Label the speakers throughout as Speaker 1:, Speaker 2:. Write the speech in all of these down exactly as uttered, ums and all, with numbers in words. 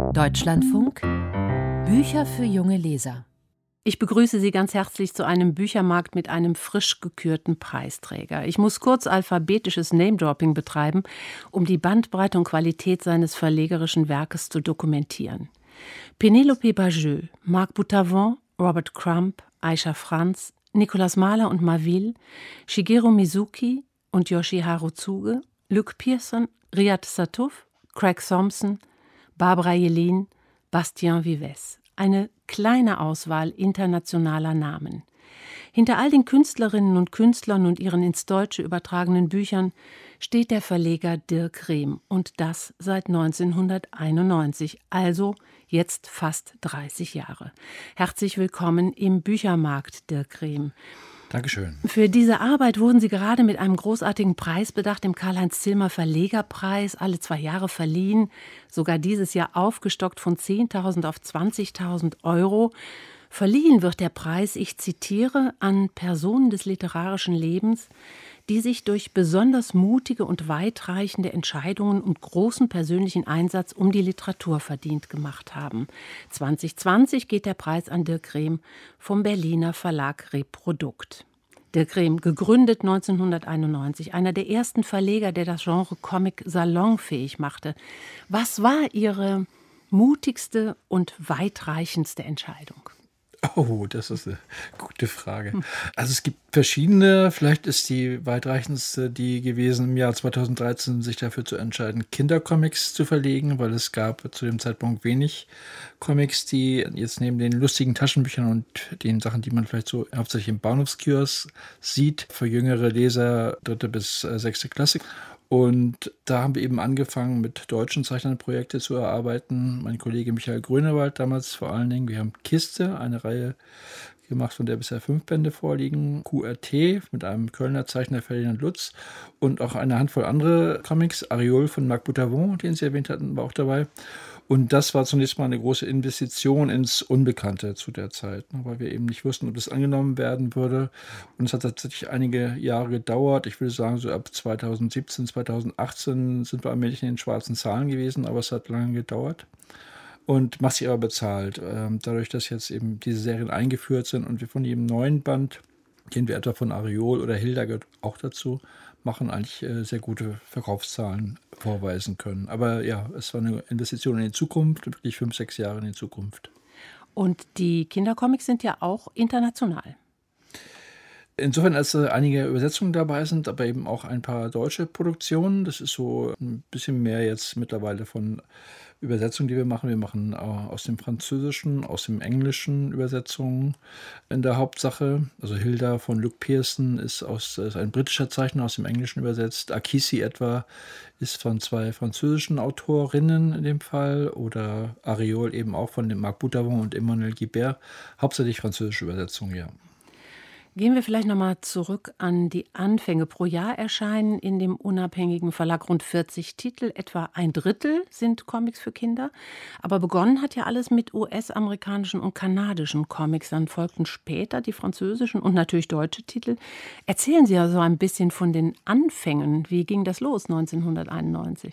Speaker 1: Deutschlandfunk Bücher für junge Leser. Ich begrüße Sie ganz herzlich zu einem Büchermarkt mit einem frisch gekürten Preisträger. Ich muss kurz alphabetisches Name-Dropping betreiben, um die Bandbreite und Qualität seines verlegerischen Werkes zu dokumentieren. Pénélope Bagieux, Marc Boutavant, Robert Crumb, Aisha Franz, Nicolas Mahler und Marville, Shigeru Mizuki und Yoshiharu Tsuge, Luc Pearson, Riyad Sattouf, Craig Thompson, Barbara Jelen, Bastien Vives. Eine kleine Auswahl internationaler Namen. Hinter all den Künstlerinnen und Künstlern und ihren ins Deutsche übertragenen Büchern steht der Verleger Dirk Rehm, und das seit neunzehnhunderteinundneunzig, also jetzt fast dreißig Jahre. Herzlich willkommen im Büchermarkt, Dirk Rehm.
Speaker 2: Dankeschön.
Speaker 1: Für diese Arbeit wurden Sie gerade mit einem großartigen Preis bedacht, dem Karl-Heinz-Zillmer Verlegerpreis, alle zwei Jahre verliehen, sogar dieses Jahr aufgestockt von zehntausend auf zwanzigtausend Euro. Verliehen wird der Preis, ich zitiere, an Personen des literarischen Lebens, die sich durch besonders mutige und weitreichende Entscheidungen und großen persönlichen Einsatz um die Literatur verdient gemacht haben. zwanzig zwanzig geht der Preis an Dirk Rehm vom Berliner Verlag Reprodukt. Dirk Rehm, gegründet neunzehnhunderteinundneunzig, einer der ersten Verleger, der das Genre Comic salonfähig machte. Was war Ihre mutigste und weitreichendste Entscheidung?
Speaker 2: Oh, das ist eine gute Frage. Also es gibt verschiedene, vielleicht ist die weitreichendste die gewesen, im Jahr zweitausenddreizehn sich dafür zu entscheiden, Kindercomics zu verlegen, weil es gab zu dem Zeitpunkt wenig Comics, die jetzt neben den lustigen Taschenbüchern und den Sachen, die man vielleicht so hauptsächlich im Bahnhofskiosk sieht, für jüngere Leser dritte bis äh, sechste Klasse. Und da haben wir eben angefangen, mit deutschen Zeichnern Projekte zu erarbeiten. Mein Kollege Michael Grönewald damals vor allen Dingen. Wir haben Kiste, eine Reihe gemacht, von der bisher fünf Bände vorliegen. Q R T mit einem Kölner Zeichner Ferdinand Lutz und auch eine Handvoll andere Comics. Areol von Marc Boutavant, den Sie erwähnt hatten, war auch dabei. Und das war zunächst mal eine große Investition ins Unbekannte zu der Zeit, weil wir eben nicht wussten, ob das angenommen werden würde. Und es hat tatsächlich einige Jahre gedauert. Ich würde sagen, so ab zweitausendsiebzehn, zweitausendachtzehn sind wir allmählich in den schwarzen Zahlen gewesen, aber es hat lange gedauert. Und massig aber bezahlt. Dadurch, dass jetzt eben diese Serien eingeführt sind und wir von jedem neuen Band, den wir etwa von Areol oder Hilda gehört auch dazu, machen, eigentlich äh, sehr gute Verkaufszahlen vorweisen können. Aber ja, es war eine Investition in die Zukunft, wirklich fünf, sechs Jahre in die Zukunft.
Speaker 1: Und die Kindercomics sind ja auch international.
Speaker 2: Insofern, als äh, einige Übersetzungen dabei sind, aber eben auch ein paar deutsche Produktionen. Das ist so ein bisschen mehr jetzt mittlerweile von Übersetzungen, die wir machen. Wir machen äh, aus dem Französischen, aus dem Englischen Übersetzungen in der Hauptsache. Also Hilda von Luc Pearson ist, aus, ist ein britischer Zeichner, aus dem Englischen übersetzt. Akisi etwa ist von zwei französischen Autorinnen in dem Fall. Oder Areol eben auch von dem Marc Boutavant und Emmanuel Guibert. Hauptsächlich französische Übersetzungen, ja.
Speaker 1: Gehen wir vielleicht nochmal zurück an die Anfänge. Pro Jahr erscheinen in dem unabhängigen Verlag rund vierzig Titel, etwa ein Drittel sind Comics für Kinder. Aber begonnen hat ja alles mit U S-amerikanischen und kanadischen Comics. Dann folgten später die französischen und natürlich deutsche Titel. Erzählen Sie ja so ein bisschen von den Anfängen. Wie ging das los neunzehnhunderteinundneunzig?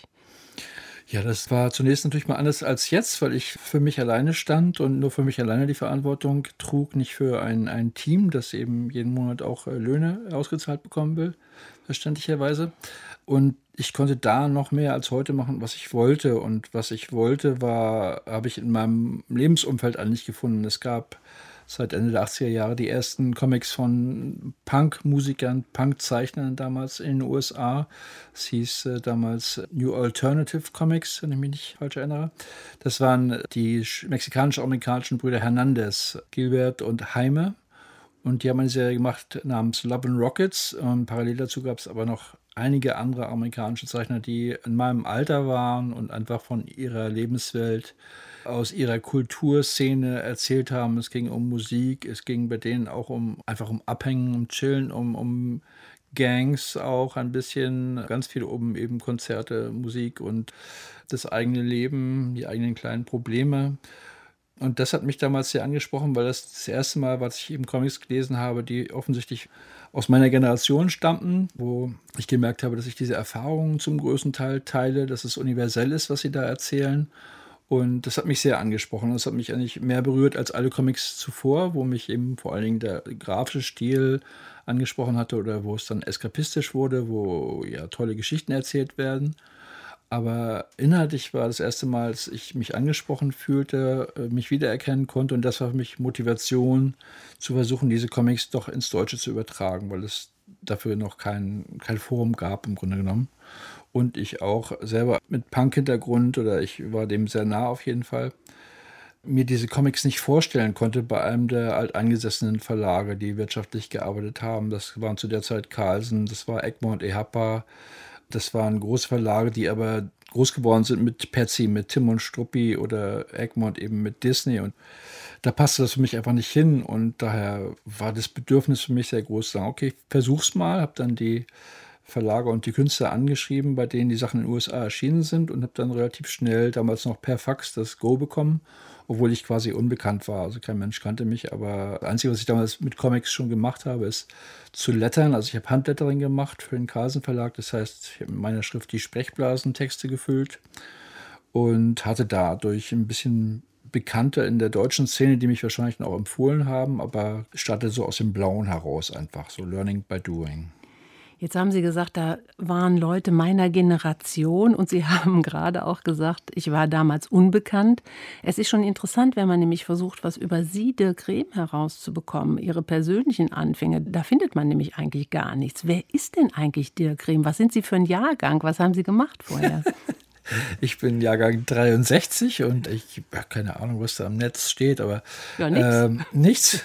Speaker 2: Ja, das war zunächst natürlich mal anders als jetzt, weil ich für mich alleine stand und nur für mich alleine die Verantwortung trug, nicht für ein, ein Team, das eben jeden Monat auch äh, Löhne ausgezahlt bekommen will, verständlicherweise. Und ich konnte da noch mehr als heute machen, was ich wollte. Und was ich wollte, war, habe ich in meinem Lebensumfeld eigentlich gefunden. Es gab seit Ende der achtziger Jahre die ersten Comics von Punk-Musikern, Punk-Zeichnern damals in den U S A. Es hieß äh, damals New Alternative Comics, wenn ich mich nicht falsch erinnere. Das waren die mexikanisch-amerikanischen Brüder Hernandez, Gilbert und Jaime. Und die haben eine Serie gemacht namens Love and Rockets. Und parallel dazu gab es aber noch einige andere amerikanische Zeichner, die in meinem Alter waren und einfach von ihrer Lebenswelt, aus ihrer Kulturszene erzählt haben. Es ging um Musik, es ging bei denen auch um einfach um Abhängen, um Chillen, um, um Gangs auch ein bisschen, ganz viel um eben Konzerte, Musik und das eigene Leben, die eigenen kleinen Probleme. Und das hat mich damals sehr angesprochen, weil das das erste Mal, was ich eben Comics gelesen habe, die offensichtlich aus meiner Generation stammten, wo ich gemerkt habe, dass ich diese Erfahrungen zum größten Teil teile, dass es universell ist, was sie da erzählen. Und das hat mich sehr angesprochen. Das hat mich eigentlich mehr berührt als alle Comics zuvor, wo mich eben vor allen Dingen der grafische Stil angesprochen hatte oder wo es dann eskapistisch wurde, wo ja tolle Geschichten erzählt werden. Aber inhaltlich war das erste Mal, dass ich mich angesprochen fühlte, äh, mich wiedererkennen konnte. Und das war für mich Motivation, zu versuchen, diese Comics doch ins Deutsche zu übertragen, weil es dafür noch kein, kein Forum gab im Grunde genommen. Und ich auch selber mit Punk-Hintergrund, oder ich war dem sehr nah auf jeden Fall, mir diese Comics nicht vorstellen konnte bei einem der alteingesessenen Verlage, die wirtschaftlich gearbeitet haben. Das waren zu der Zeit Carlsen, das war Egmont, Ehapa. Das waren große Verlage, die aber groß geworden sind mit Patsy, mit Tim und Struppi, oder Egmont eben mit Disney. Und da passte das für mich einfach nicht hin. Und daher war das Bedürfnis für mich sehr groß, zu sagen, okay, ich versuch's mal. Habe dann die Verlage und die Künstler angeschrieben, bei denen die Sachen in den U S A erschienen sind, und habe dann relativ schnell, damals noch per Fax, das Go bekommen, obwohl ich quasi unbekannt war. Also kein Mensch kannte mich, aber das Einzige, was ich damals mit Comics schon gemacht habe, ist zu lettern. Also ich habe Handlettering gemacht für den Carlsen Verlag. Das heißt, ich habe mit meiner Schrift die Sprechblasentexte gefüllt und hatte dadurch ein bisschen Bekannte in der deutschen Szene, die mich wahrscheinlich auch empfohlen haben, aber startete so aus dem Blauen heraus einfach, so Learning by Doing.
Speaker 1: Jetzt haben Sie gesagt, da waren Leute meiner Generation, und Sie haben gerade auch gesagt, ich war damals unbekannt. Es ist schon interessant, wenn man nämlich versucht, was über Sie, Dirk Rehm, herauszubekommen, Ihre persönlichen Anfänge. Da findet man nämlich eigentlich gar nichts. Wer ist denn eigentlich Dirk Rehm? Was sind Sie für ein Jahrgang? Was haben Sie gemacht vorher?
Speaker 2: Ich bin Jahrgang dreiundsechzig und ich habe keine Ahnung, was da am Netz steht, aber
Speaker 1: ja, nix.
Speaker 2: Ähm, nichts.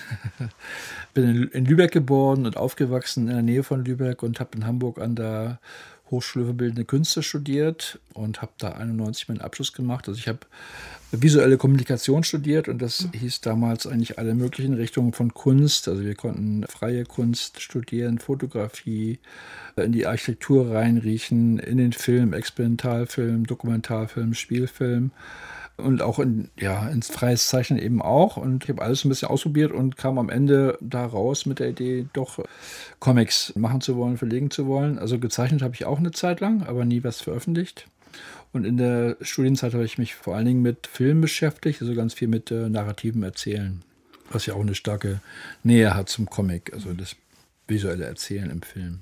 Speaker 2: Bin in Lübeck geboren und aufgewachsen, in der Nähe von Lübeck, und habe in Hamburg an der Hochschule für Bildende Künste studiert und habe da einundneunzig meinen Abschluss gemacht. Also ich habe visuelle Kommunikation studiert, und das hieß damals eigentlich alle möglichen Richtungen von Kunst. Also wir konnten freie Kunst studieren, Fotografie, in die Architektur reinriechen, in den Film, Experimentalfilm, Dokumentarfilm, Spielfilm. Und auch in, ja, ins freies Zeichnen eben auch. Und ich habe alles ein bisschen ausprobiert und kam am Ende da raus mit der Idee, doch Comics machen zu wollen, verlegen zu wollen. Also gezeichnet habe ich auch eine Zeit lang, aber nie was veröffentlicht. Und in der Studienzeit habe ich mich vor allen Dingen mit Film beschäftigt, also ganz viel mit äh, narrativem Erzählen, was ja auch eine starke Nähe hat zum Comic, also das visuelle Erzählen im Film.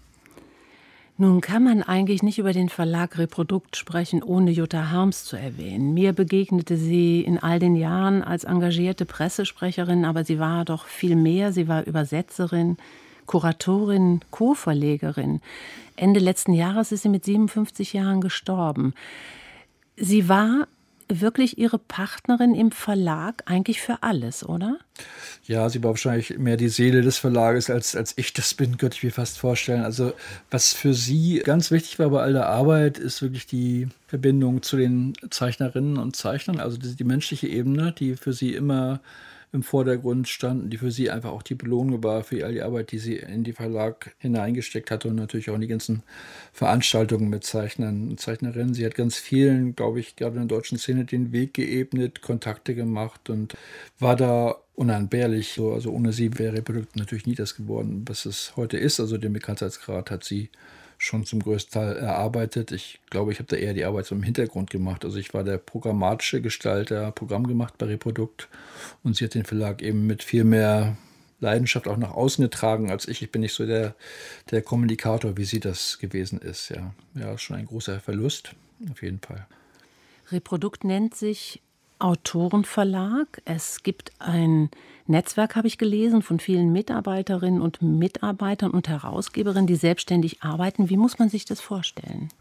Speaker 1: Nun kann man eigentlich nicht über den Verlag Reprodukt sprechen, ohne Jutta Harms zu erwähnen. Mir begegnete sie in all den Jahren als engagierte Pressesprecherin, aber sie war doch viel mehr. Sie war Übersetzerin, Kuratorin, Co-Verlegerin. Ende letzten Jahres ist sie mit siebenundfünfzig Jahren gestorben. Sie war wirklich Ihre Partnerin im Verlag eigentlich für alles, oder?
Speaker 2: Ja, sie war wahrscheinlich mehr die Seele des Verlages, als, als ich das bin, könnte ich mir fast vorstellen. Also was für sie ganz wichtig war bei all der Arbeit, ist wirklich die Verbindung zu den Zeichnerinnen und Zeichnern, also die, die menschliche Ebene, die für sie immer im Vordergrund standen, die für sie einfach auch die Belohnung war für all die Arbeit, die sie in die Verlag hineingesteckt hatte, und natürlich auch in die ganzen Veranstaltungen mit Zeichnern und Zeichnerinnen. Sie hat ganz vielen, glaube ich, gerade in der deutschen Szene den Weg geebnet, Kontakte gemacht und war da unentbehrlich. So, also ohne sie wäre Reprodukt natürlich nie das geworden, was es heute ist. Also den Bekanntheitsgrad hat sie schon zum größten Teil erarbeitet. Ich glaube, ich habe da eher die Arbeit so im Hintergrund gemacht. Also ich war der programmatische Gestalter, Programm gemacht bei Reprodukt, und sie hat den Verlag eben mit viel mehr Leidenschaft auch nach außen getragen als ich. Ich bin nicht so der, der Kommunikator, wie sie das gewesen ist. Ja, ja, schon ein großer Verlust, auf jeden Fall.
Speaker 1: Reprodukt nennt sich Autorenverlag. Es gibt ein Netzwerk, habe ich gelesen, von vielen Mitarbeiterinnen und Mitarbeitern und Herausgeberinnen, die selbstständig arbeiten. Wie muss man sich das vorstellen?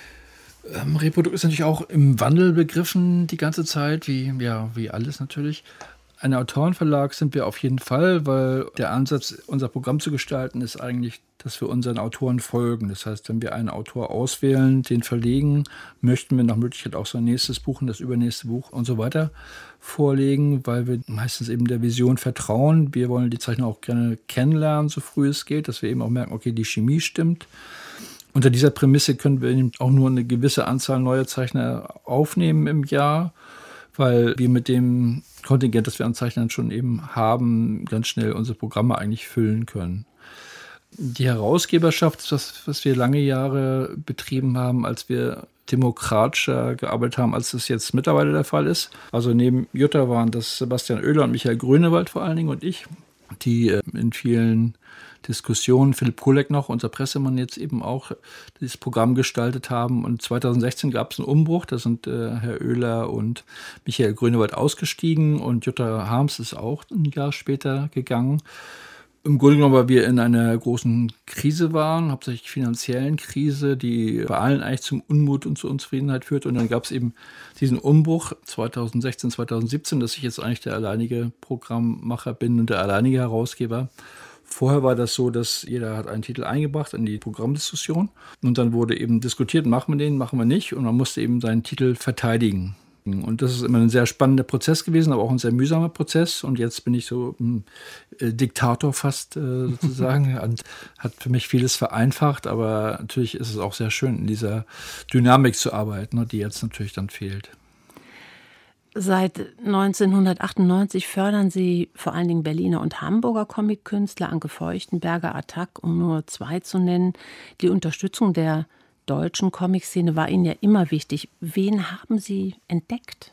Speaker 2: Ähm, Reprodukt ist natürlich auch im Wandel begriffen die ganze Zeit, wie, ja, wie alles natürlich. Ein Autorenverlag sind wir auf jeden Fall, weil der Ansatz, unser Programm zu gestalten, ist eigentlich, dass wir unseren Autoren folgen. Das heißt, wenn wir einen Autor auswählen, den verlegen, möchten wir nach Möglichkeit auch sein nächstes Buch und das übernächste Buch und so weiter vorlegen, weil wir meistens eben der Vision vertrauen. Wir wollen die Zeichner auch gerne kennenlernen, so früh es geht, dass wir eben auch merken, okay, die Chemie stimmt. Unter dieser Prämisse können wir eben auch nur eine gewisse Anzahl neuer Zeichner aufnehmen im Jahr, weil wir mit dem Kontingent, das wir an Zeichnern schon eben haben, ganz schnell unsere Programme eigentlich füllen können. Die Herausgeberschaft, das, was wir lange Jahre betrieben haben, als wir demokratischer gearbeitet haben, als es jetzt mittlerweile der Fall ist. Also neben Jutta waren das Sebastian Oehler und Michael Grünewald vor allen Dingen und ich, die in vielen Diskussionen, Philipp Kullek noch, unser Pressemann jetzt eben auch, dieses Programm gestaltet haben. Und zweitausendsechzehn gab es einen Umbruch, da sind äh, Herr Oehler und Michael Grünewald ausgestiegen und Jutta Harms ist auch ein Jahr später gegangen. Im Grunde genommen, weil wir in einer großen Krise waren, hauptsächlich finanziellen Krise, die bei allen eigentlich zum Unmut und zur Unzufriedenheit führt. Und dann gab es eben diesen Umbruch zweitausendsechzehn, zweitausendsiebzehn, dass ich jetzt eigentlich der alleinige Programmmacher bin und der alleinige Herausgeber. Vorher war das so, dass jeder hat einen Titel eingebracht in die Programmdiskussion und dann wurde eben diskutiert, machen wir den, machen wir nicht, und man musste eben seinen Titel verteidigen. Und das ist immer ein sehr spannender Prozess gewesen, aber auch ein sehr mühsamer Prozess. Und jetzt bin ich so ein äh, Diktator fast äh, sozusagen und hat für mich vieles vereinfacht. Aber natürlich ist es auch sehr schön, in dieser Dynamik zu arbeiten, ne, die jetzt natürlich dann fehlt.
Speaker 1: Seit neunzehnhundertachtundneunzig fördern Sie vor allen Dingen Berliner und Hamburger Comic-Künstler, Anke Feuchtenberger, Attac, um nur zwei zu nennen. Die Unterstützung der deutschen Comic-Szene war Ihnen ja immer wichtig. Wen haben Sie entdeckt?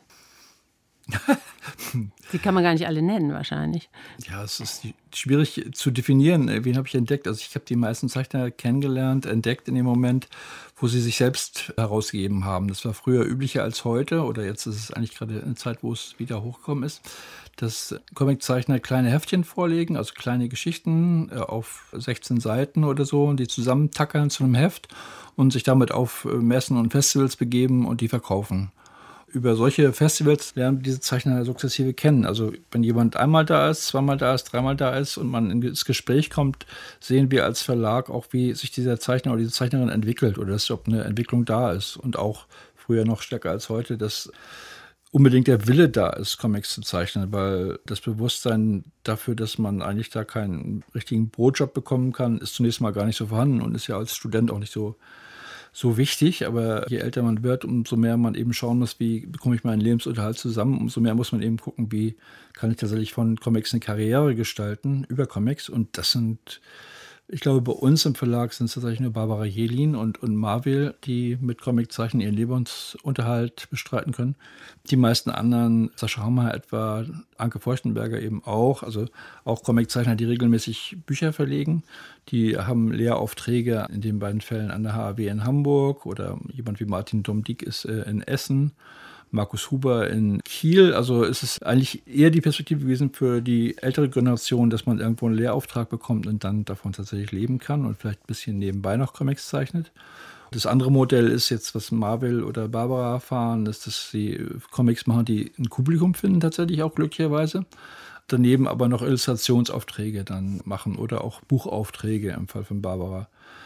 Speaker 1: Die kann man gar nicht alle nennen wahrscheinlich.
Speaker 2: Ja, es ist schwierig zu definieren. Wen habe ich entdeckt? Also ich habe die meisten Zeichner kennengelernt, entdeckt in dem Moment, wo sie sich selbst herausgegeben haben. Das war früher üblicher als heute, oder jetzt ist es eigentlich gerade eine Zeit, wo es wieder hochgekommen ist, dass Comiczeichner kleine Heftchen vorlegen, also kleine Geschichten auf sechzehn Seiten oder so, und die zusammentackern zu einem Heft und sich damit auf Messen und Festivals begeben und die verkaufen. Über solche Festivals lernen diese Zeichner sukzessive kennen. Also wenn jemand einmal da ist, zweimal da ist, dreimal da ist und man ins Gespräch kommt, sehen wir als Verlag auch, wie sich dieser Zeichner oder diese Zeichnerin entwickelt oder dass ob eine Entwicklung da ist. Und auch früher noch stärker als heute, dass unbedingt der Wille da ist, Comics zu zeichnen, weil das Bewusstsein dafür, dass man eigentlich da keinen richtigen Brotjob bekommen kann, ist zunächst mal gar nicht so vorhanden und ist ja als Student auch nicht so so wichtig, aber je älter man wird, umso mehr man eben schauen muss, wie bekomme ich meinen Lebensunterhalt zusammen, umso mehr muss man eben gucken, wie kann ich tatsächlich von Comics eine Karriere gestalten, über Comics. Und das sind, ich glaube, bei uns im Verlag sind es tatsächlich nur Barbara Jelin und, und Marvel, die mit Comiczeichen ihren Lebensunterhalt bestreiten können. Die meisten anderen, Sascha Hammer etwa, Anke Feuchtenberger eben auch, also auch Comiczeichner, die regelmäßig Bücher verlegen. Die haben Lehraufträge in den beiden Fällen an der H A W in Hamburg, oder jemand wie Martin Domdiek ist äh, in Essen, Markus Huber in Kiel. Also es ist eigentlich eher die Perspektive gewesen für die ältere Generation, dass man irgendwo einen Lehrauftrag bekommt und dann davon tatsächlich leben kann und vielleicht ein bisschen nebenbei noch Comics zeichnet. Das andere Modell ist jetzt, was Marvel oder Barbara fahren, ist, dass sie Comics machen, die ein Publikum finden, tatsächlich auch glücklicherweise. Daneben aber noch Illustrationsaufträge dann machen oder auch Buchaufträge im Fall von Barbara,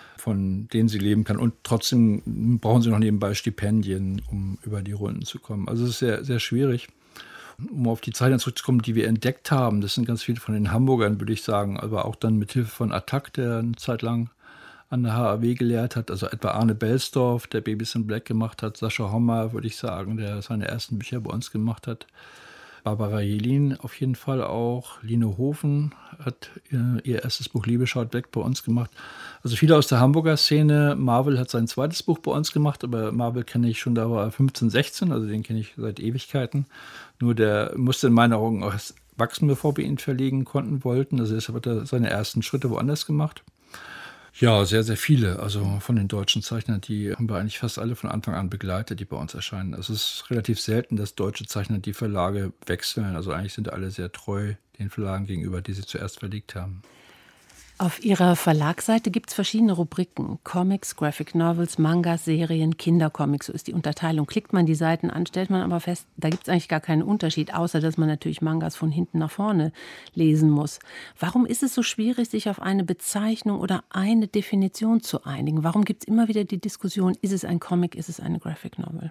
Speaker 2: von denen sie leben kann. Und trotzdem brauchen sie noch nebenbei Stipendien, um über die Runden zu kommen. Also es ist sehr, sehr schwierig. Um auf die Zeichner zurückzukommen, die wir entdeckt haben, das sind ganz viele von den Hamburgern, würde ich sagen, aber auch dann mit Hilfe von Attac, der eine Zeit lang an der H A W gelehrt hat, also etwa Arne Belsdorf, der Babys in Black gemacht hat, Sascha Hommer, würde ich sagen, der seine ersten Bücher bei uns gemacht hat, Barbara Jelin auf jeden Fall auch, Line Hofen hat ihr, ihr erstes Buch Liebe schaut weg bei uns gemacht. Also viele aus der Hamburger Szene. Marvel hat sein zweites Buch bei uns gemacht, aber Marvel kenne ich schon, da war er fünfzehn, sechzehn, also den kenne ich seit Ewigkeiten. Nur der musste in meinen Augen auch erst wachsen, bevor wir ihn verlegen konnten, wollten. Also deshalb hat er seine ersten Schritte woanders gemacht. Ja, sehr, sehr viele. Also von den deutschen Zeichnern, die haben wir eigentlich fast alle von Anfang an begleitet, die bei uns erscheinen. Also es ist relativ selten, dass deutsche Zeichner die Verlage wechseln. Also eigentlich sind alle sehr treu den Verlagen gegenüber, die sie zuerst verlegt haben.
Speaker 1: Auf Ihrer Verlagsseite gibt es verschiedene Rubriken. Comics, Graphic Novels, Mangas, Serien, Kindercomics, so ist die Unterteilung. Klickt man die Seiten an, stellt man aber fest, da gibt es eigentlich gar keinen Unterschied, außer dass man natürlich Mangas von hinten nach vorne lesen muss. Warum ist es so schwierig, sich auf eine Bezeichnung oder eine Definition zu einigen? Warum gibt es immer wieder die Diskussion, ist es ein Comic, ist es eine Graphic Novel?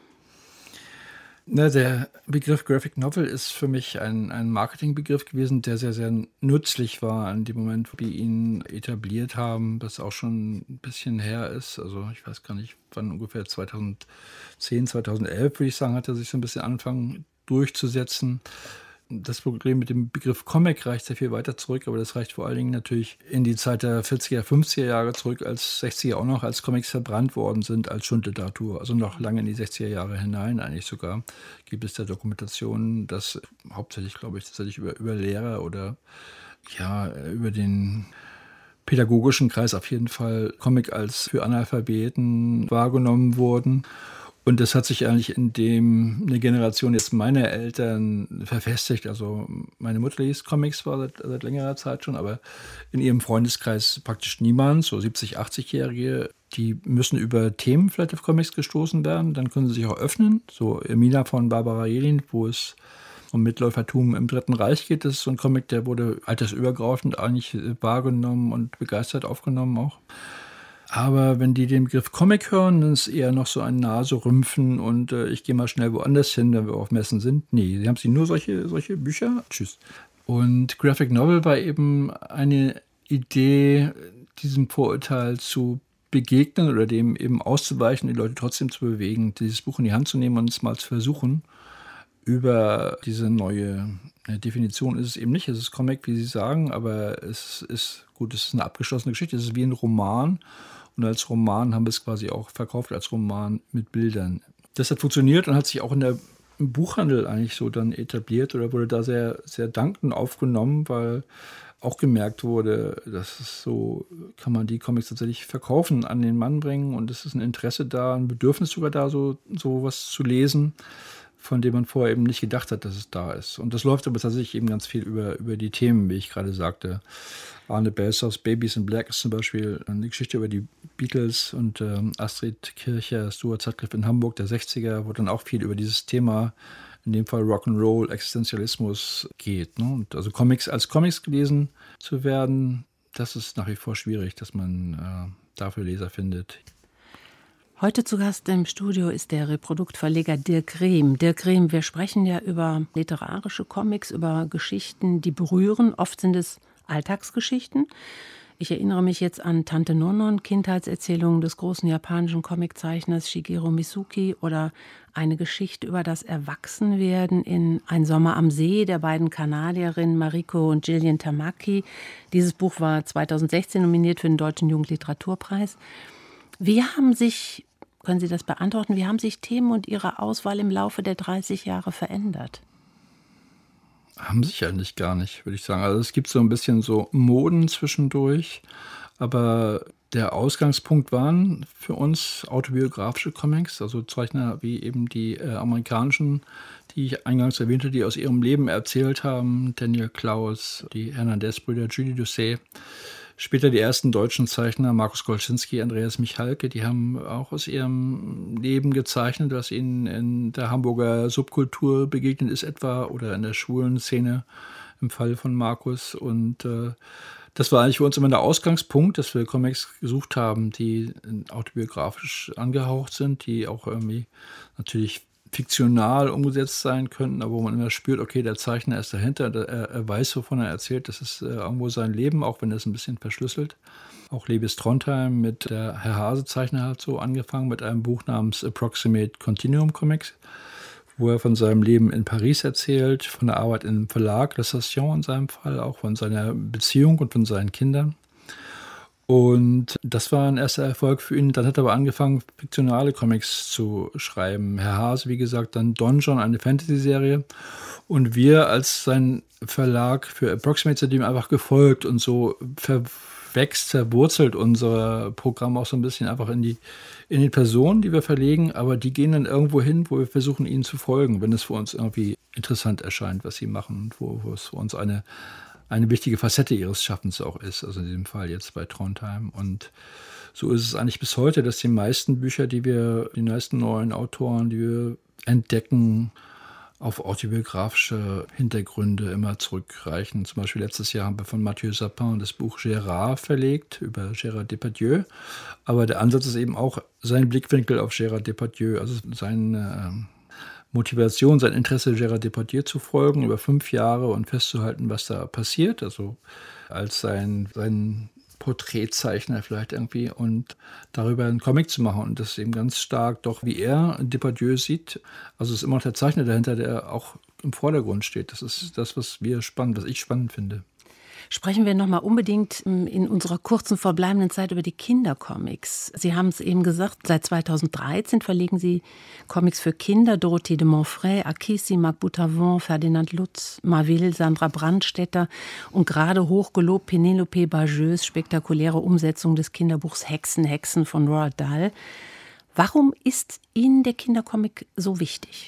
Speaker 2: Na, der Begriff Graphic Novel ist für mich ein, ein Marketingbegriff gewesen, der sehr, sehr nützlich war in dem Moment, wo wir ihn etabliert haben, das auch schon ein bisschen her ist. Also ich weiß gar nicht, wann ungefähr zweitausendzehn, zweitausendelf, würde ich sagen, hat er sich so ein bisschen angefangen durchzusetzen. Das Problem mit dem Begriff Comic reicht sehr viel weiter zurück, aber das reicht vor allen Dingen natürlich in die Zeit der vierziger, fünfziger Jahre zurück, als sechziger auch noch, als Comics verbrannt worden sind als Schundliteratur. Also noch lange in die sechziger Jahre hinein eigentlich sogar gibt es da Dokumentationen, dass hauptsächlich, glaube ich, tatsächlich über, über Lehrer oder ja, über den pädagogischen Kreis auf jeden Fall Comic als für Analphabeten wahrgenommen wurden. Und das hat sich eigentlich in dem eine Generation jetzt meiner Eltern verfestigt. Also meine Mutter liest Comics, war seit, seit längerer Zeit schon, aber in ihrem Freundeskreis praktisch niemand, so siebzig-, achtzigjährige, die müssen über Themen vielleicht auf Comics gestoßen werden. Dann können sie sich auch öffnen. So Emina von Barbara Jelin, wo es um Mitläufertum im Dritten Reich geht. Das ist so ein Comic, der wurde altersübergreifend eigentlich wahrgenommen und begeistert aufgenommen auch. Aber wenn die den Begriff Comic hören, dann ist eher noch so ein Naserümpfen und äh, ich gehe mal schnell woanders hin, wenn wir auf Messen sind. Nee, sie haben sie nur solche, solche Bücher. Tschüss. Und Graphic Novel war eben eine Idee, diesem Vorurteil zu begegnen oder dem eben auszuweichen, die Leute trotzdem zu bewegen, dieses Buch in die Hand zu nehmen und es mal zu versuchen. Über diese neue Definition ist es eben nicht. Es ist Comic, wie Sie sagen, aber es ist, gut, es ist eine abgeschlossene Geschichte. Es ist wie ein Roman. Und als Roman haben wir es quasi auch verkauft, als Roman mit Bildern. Das hat funktioniert und hat sich auch in der, im Buchhandel eigentlich so dann etabliert oder wurde da sehr, sehr dankend aufgenommen, weil auch gemerkt wurde, dass es so, kann man die Comics tatsächlich verkaufen, an den Mann bringen und es ist ein Interesse da, ein Bedürfnis sogar da, so, so was zu lesen, von dem man vorher eben nicht gedacht hat, dass es da ist. Und das läuft aber tatsächlich eben ganz viel über, über die Themen, wie ich gerade sagte. Arne Belshaus, Babies in Black ist zum Beispiel eine Geschichte über die Beatles und ähm, Astrid Kircher, Stuart Sutcliffe in Hamburg der sechziger, wo dann auch viel über dieses Thema, in dem Fall Rock'n'Roll, Existenzialismus geht. Ne? Und also Comics als Comics gelesen zu werden, das ist nach wie vor schwierig, dass man äh, dafür Leser findet.
Speaker 1: Heute zu Gast im Studio ist der Reproduktverleger Dirk Rehm. Dirk Rehm, wir sprechen ja über literarische Comics, über Geschichten, die berühren. Oft sind es Alltagsgeschichten. Ich erinnere mich jetzt an Tante Nonnon, Kindheitserzählungen des großen japanischen Comiczeichners Shigeru Mizuki oder eine Geschichte über das Erwachsenwerden in Ein Sommer am See der beiden Kanadierinnen Mariko und Gillian Tamaki. Dieses Buch war zweitausendsechzehn nominiert für den Deutschen Jugendliteraturpreis. Wie haben sich, können Sie das beantworten, wie haben sich Themen und Ihre Auswahl im Laufe der dreißig Jahre verändert?
Speaker 2: Haben sich eigentlich gar nicht, würde ich sagen. Also es gibt so ein bisschen so Moden zwischendurch, aber der Ausgangspunkt waren für uns autobiografische Comics, also Zeichner wie eben die äh, amerikanischen, die ich eingangs erwähnte, die aus ihrem Leben erzählt haben, Daniel Klaus, die Hernandez-Brüder, Julie Doucet. Später die ersten deutschen Zeichner, Markus Golczynski, Andreas Michalke, die haben auch aus ihrem Leben gezeichnet, was ihnen in der Hamburger Subkultur begegnet ist etwa oder in der schwulen Szene im Fall von Markus. Und äh, das war eigentlich für uns immer der Ausgangspunkt, dass wir Comics gesucht haben, die autobiografisch angehaucht sind, die auch irgendwie natürlich fiktional umgesetzt sein könnten, aber wo man immer spürt, okay, der Zeichner ist dahinter, er, er weiß, wovon er erzählt, das ist äh, irgendwo sein Leben, auch wenn er es ein bisschen verschlüsselt. Auch Lebes Trondheim mit der Herr Hase-Zeichner hat so angefangen mit einem Buch namens Approximate Continuum Comics, wo er von seinem Leben in Paris erzählt, von der Arbeit im Verlag, La Station in seinem Fall, auch von seiner Beziehung und von seinen Kindern. Und das war ein erster Erfolg für ihn. Dann hat er aber angefangen, fiktionale Comics zu schreiben. Herr Hase, wie gesagt, dann Donjon, eine Fantasy-Serie. Und wir als sein Verlag für Approximate sind ihm einfach gefolgt und so verwächst, verwurzelt unser Programm auch so ein bisschen einfach in die, in die Personen, die wir verlegen. Aber die gehen dann irgendwo hin, wo wir versuchen, ihnen zu folgen, wenn es für uns irgendwie interessant erscheint, was sie machen und wo, wo es für uns eine eine wichtige Facette ihres Schaffens auch ist, also in diesem Fall jetzt bei Trondheim. Und so ist es eigentlich bis heute, dass die meisten Bücher, die wir, die meisten neuen Autoren, die wir entdecken, auf autobiografische Hintergründe immer zurückreichen. Zum Beispiel letztes Jahr haben wir von Mathieu Sapin das Buch Gérard verlegt, über Gérard Depardieu. Aber der Ansatz ist eben auch sein Blickwinkel auf Gérard Depardieu, also sein Motivation, sein Interesse, Gérard Depardieu zu folgen über fünf Jahre und festzuhalten, was da passiert, also als sein, sein Porträtzeichner vielleicht irgendwie und darüber einen Comic zu machen und das eben ganz stark doch, wie er Depardieu sieht, also es ist immer noch der Zeichner dahinter, der auch im Vordergrund steht. Das ist das, was wir spannend, was ich spannend finde.
Speaker 1: Sprechen wir noch mal unbedingt in unserer kurzen verbleibenden Zeit über die Kindercomics. Sie haben es eben gesagt, seit zweitausenddreizehn verlegen Sie Comics für Kinder. Dorothée de Montfray, Akissi, Marc Boutavant, Ferdinand Lutz, Marville, Sandra Brandstätter und gerade hochgelobt Penelope Bagieux spektakuläre Umsetzung des Kinderbuchs Hexen, Hexen von Roald Dahl. Warum ist Ihnen der Kindercomic so wichtig?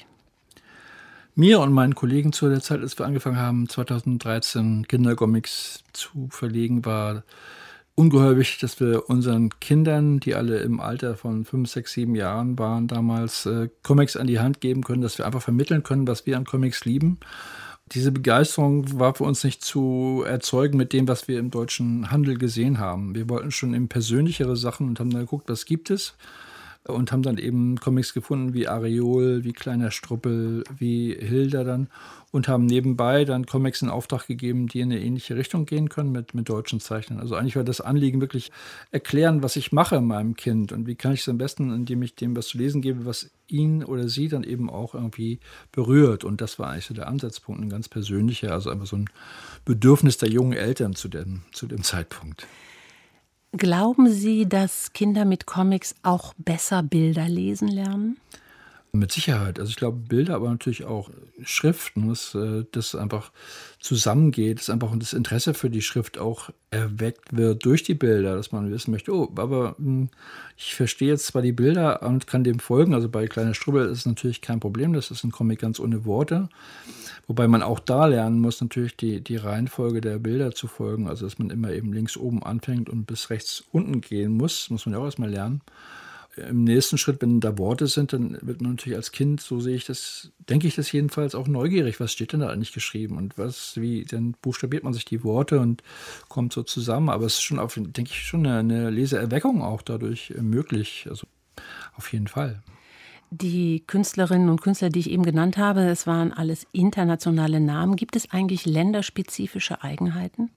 Speaker 2: Mir und meinen Kollegen zu der Zeit, als wir angefangen haben, zweitausenddreizehn Kindercomics zu verlegen, war ungeheuer wichtig, dass wir unseren Kindern, die alle im Alter von fünf, sechs, sieben Jahren waren, damals äh, Comics an die Hand geben können, dass wir einfach vermitteln können, was wir an Comics lieben. Diese Begeisterung war für uns nicht zu erzeugen mit dem, was wir im deutschen Handel gesehen haben. Wir wollten schon eben persönlichere Sachen und haben dann geguckt, was gibt es. Und haben dann eben Comics gefunden wie Areol, wie Kleiner Struppel, wie Hilda dann und haben nebenbei dann Comics in Auftrag gegeben, die in eine ähnliche Richtung gehen können mit, mit deutschen Zeichnern. Also eigentlich war das Anliegen wirklich erklären, was ich mache meinem Kind und wie kann ich es am besten, indem ich dem was zu lesen gebe, was ihn oder sie dann eben auch irgendwie berührt. Und das war eigentlich so der Ansatzpunkt, ein ganz persönlicher, also einfach so ein Bedürfnis der jungen Eltern zu dem, zu dem Zeitpunkt.
Speaker 1: Glauben Sie, dass Kinder mit Comics auch besser Bilder lesen lernen?
Speaker 2: Mit Sicherheit. Also ich glaube Bilder, aber natürlich auch Schriften, dass das einfach zusammengeht, dass einfach das Interesse für die Schrift auch erweckt wird durch die Bilder, dass man wissen möchte, oh, aber mh, ich verstehe jetzt zwar die Bilder und kann dem folgen. Also bei Kleiner Strubbel ist es natürlich kein Problem, das ist ein Comic ganz ohne Worte. Wobei man auch da lernen muss, natürlich die, die Reihenfolge der Bilder zu folgen. Also dass man immer eben links oben anfängt und bis rechts unten gehen muss, muss man ja auch erstmal lernen. Im nächsten Schritt, wenn da Worte sind, dann wird man natürlich als Kind, so sehe ich das, denke ich das jedenfalls, auch neugierig. Was steht denn da eigentlich geschrieben? Und was, wie, dann buchstabiert man sich die Worte und kommt so zusammen. Aber es ist schon, auf, denke ich, schon eine, eine Leseerweckung auch dadurch möglich. Also auf jeden Fall.
Speaker 1: Die Künstlerinnen und Künstler, die ich eben genannt habe, es waren alles internationale Namen. Gibt es eigentlich länderspezifische Eigenheiten?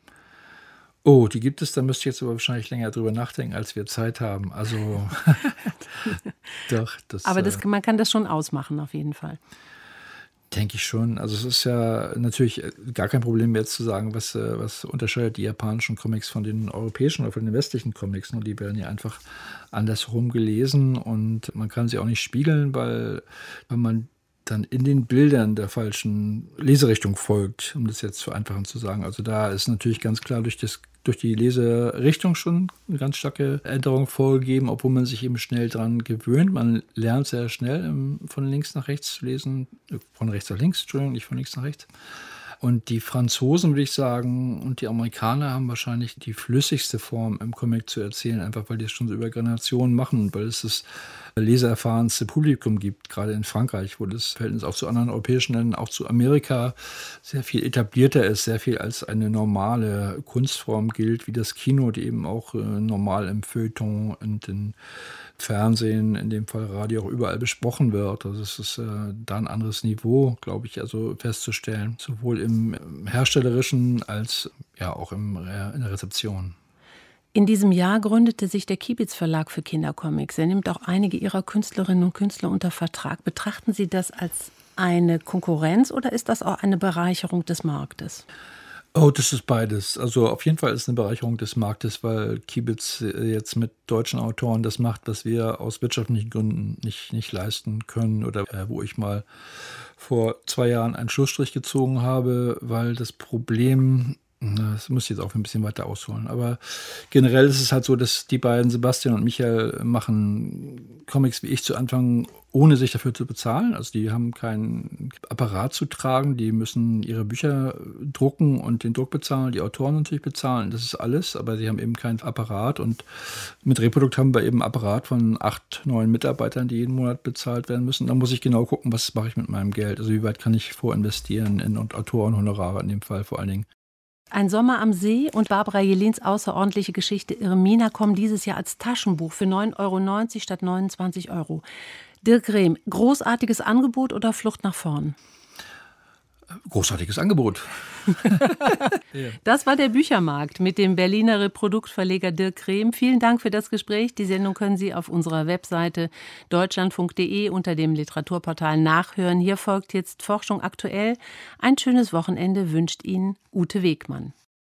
Speaker 2: Oh, die gibt es, da müsste ich jetzt aber wahrscheinlich länger drüber nachdenken, als wir Zeit haben. Also, doch. Das,
Speaker 1: aber das, man kann das schon ausmachen, auf jeden Fall.
Speaker 2: Denke ich schon. Also es ist ja natürlich gar kein Problem jetzt zu sagen, was, was unterscheidet die japanischen Comics von den europäischen oder von den westlichen Comics. Nur die werden ja einfach andersherum gelesen und man kann sie auch nicht spiegeln, weil, weil man dann in den Bildern der falschen Leserichtung folgt, um das jetzt zu vereinfachen zu sagen. Also da ist natürlich ganz klar durch, das, durch die Leserichtung schon eine ganz starke Änderung vorgegeben, obwohl man sich eben schnell dran gewöhnt. Man lernt sehr schnell von links nach rechts zu lesen, von rechts nach links, Entschuldigung, nicht von links nach rechts. Und die Franzosen, würde ich sagen, und die Amerikaner haben wahrscheinlich die flüssigste Form im Comic zu erzählen, einfach weil die es schon so über Generationen machen, weil es das lesererfahrenste Publikum gibt, gerade in Frankreich, wo das Verhältnis auch zu anderen europäischen Ländern, auch zu Amerika sehr viel etablierter ist, sehr viel als eine normale Kunstform gilt, wie das Kino, die eben auch äh, normal im Feuilleton und im Fernsehen, in dem Fall Radio, auch überall besprochen wird. Also es ist äh, da ein anderes Niveau, glaube ich, also festzustellen, sowohl im herstellerischen als ja auch im, in der Rezeption.
Speaker 1: In diesem Jahr gründete sich der Kibitz Verlag für Kindercomics. Er nimmt auch einige Ihrer Künstlerinnen und Künstler unter Vertrag. Betrachten Sie das als eine Konkurrenz oder ist das auch eine Bereicherung des Marktes?
Speaker 2: Oh, das ist beides. Also auf jeden Fall ist es eine Bereicherung des Marktes, weil Kibitz jetzt mit deutschen Autoren das macht, was wir aus wirtschaftlichen Gründen nicht, nicht leisten können oder äh, wo ich mal vor zwei Jahren einen Schlussstrich gezogen habe, weil das Problem, das muss ich jetzt auch ein bisschen weiter ausholen, aber generell ist es halt so, dass die beiden, Sebastian und Michael, machen Comics wie ich zu Anfang, ohne sich dafür zu bezahlen. Also die haben keinen Apparat zu tragen, die müssen ihre Bücher drucken und den Druck bezahlen, die Autoren natürlich bezahlen, das ist alles, aber sie haben eben keinen Apparat und mit Reprodukt haben wir eben einen Apparat von acht, neun Mitarbeitern, die jeden Monat bezahlt werden müssen. Da muss ich genau gucken, was mache ich mit meinem Geld, also wie weit kann ich vorinvestieren in Autorenhonorare in dem Fall vor allen Dingen.
Speaker 1: Ein Sommer am See und Barbara Jelins außerordentliche Geschichte Irmina kommen dieses Jahr als Taschenbuch für neun Euro neunzig statt neunundzwanzig Euro. Dirk Rehm, großartiges Angebot oder Flucht nach vorn?
Speaker 2: Großartiges Angebot.
Speaker 1: Das war der Büchermarkt mit dem Berliner Reproduktverleger Dirk Rehm. Vielen Dank für das Gespräch. Die Sendung können Sie auf unserer Webseite deutschlandfunk punkt de unter dem Literaturportal nachhören. Hier folgt jetzt Forschung aktuell. Ein schönes Wochenende wünscht Ihnen Ute Wegmann.